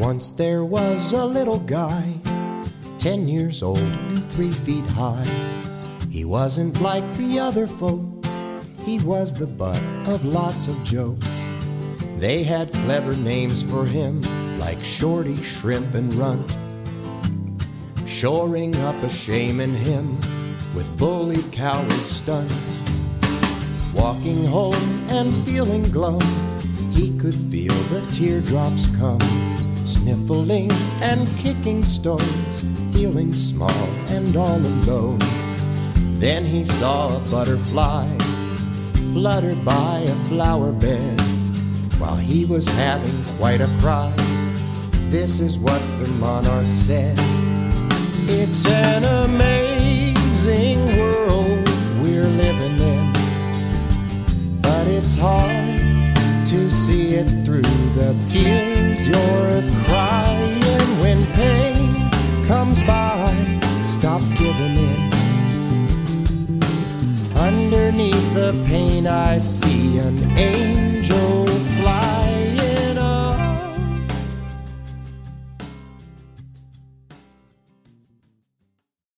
Once there was a little guy, 10 years old and 3 feet high. He wasn't like the other folks, he was the butt of lots of jokes. They had clever names for him, like Shorty, Shrimp, and Runt, shoring up a shame in him with bully coward stunts. Walking home and feeling glum, he could feel the teardrops come, sniffling and kicking stones, feeling small and all alone. Then he saw a butterfly flutter by a flower bed. While he was having quite a cry, this is what the monarch said: "It's an amazing world we're living in, but it's hard to see it through the tears you're crying. When pain comes by, stop giving in. Underneath the pain I see an